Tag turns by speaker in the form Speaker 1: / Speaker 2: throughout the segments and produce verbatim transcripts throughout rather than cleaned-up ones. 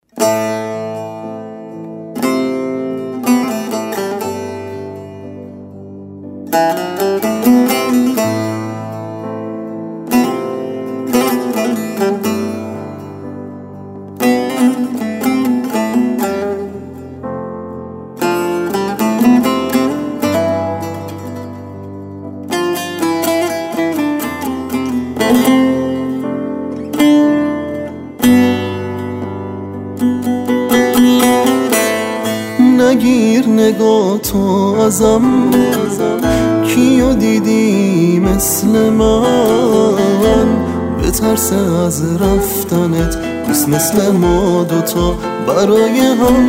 Speaker 1: نگیر نگاه تو ازم، کیو دیدی مثل من؟ بترس از رفتنت نیست مثل ما دوتا برای هم.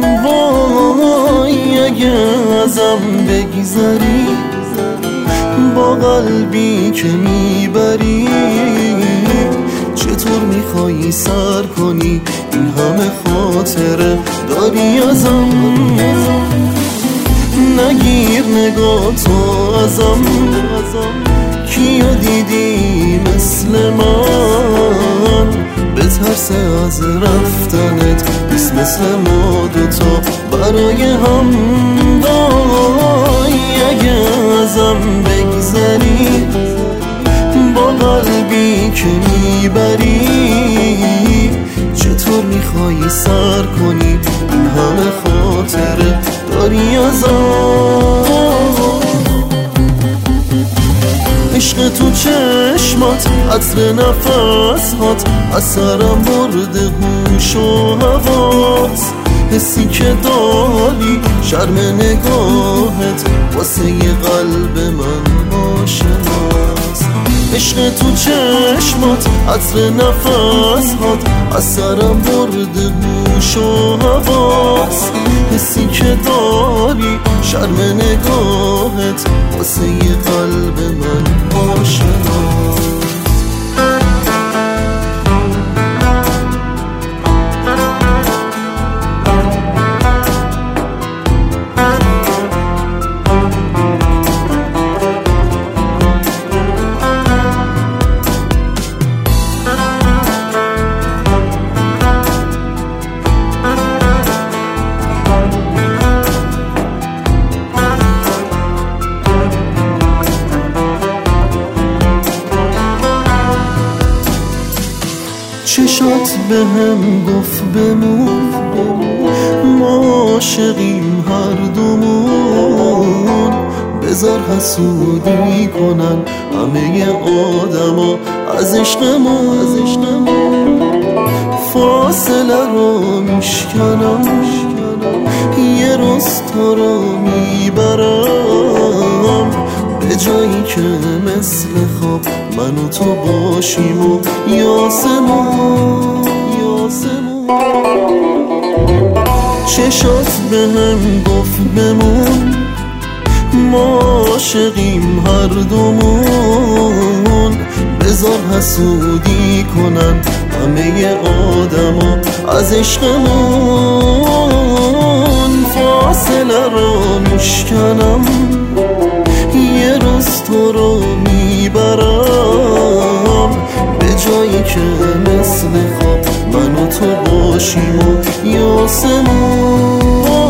Speaker 1: وای اگه ازم بگذری با قلبی که میبری، چطور میخوایی سر کنی این همه خاطره داری ازم؟ نگیر نگاه تو ازم، کیو دیدی مثل من؟ بترس از رفتنت نیست مثل ما دوتا برای هم. وای اگه ازم بگذری با قلبی که میبری، چطور میخوایی سر کنی این همه خاطره داری ازم؟ عشق تو چشمات، عطر نفس هات، از سرم برده هوش و حواس. حسی که داری شرم نگاهت واسه یه قلب من آشناست. عشق تو چشمات، عطر نفس هات، از سرم برده هوش و حواس. حسی که داری شرم نگاهت واسه یه قلب من آشناست. چشات به هم گفت بمون، ما عاشقیم هر دومون. بذار حسودی کنن همه آدما از عشقمون. فاصله رو میشکنم، یه روز تو رو میبرم به جایی که مثل خواب من و تو باشیم و یاسمون یاسمون. چشات به هم گفت بمون، ما عاشقیم هر دومون. بذار حسودی کنن همه آدما از عشقمون. فاصله رو میشکنم، یه روز تو رو میبرم به جایی که مثل خواب من و تو باشیم و یاسمون.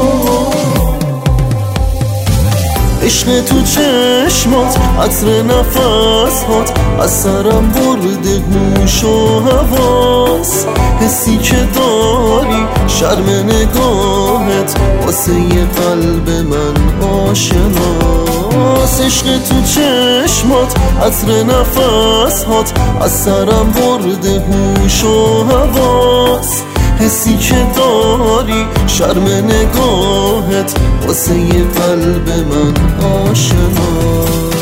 Speaker 1: عشق تو چشمات، عطر نفس هات، از سرم برده هوش و حواس. حسی که داری شرم نگاهت واسه یه قلب من آشناست. عشق تو چشمات، عطر نفس هات، از سرم برده هوش و حواس. حسی که داری شرم نگاهت واسه یه قلب من آشناست.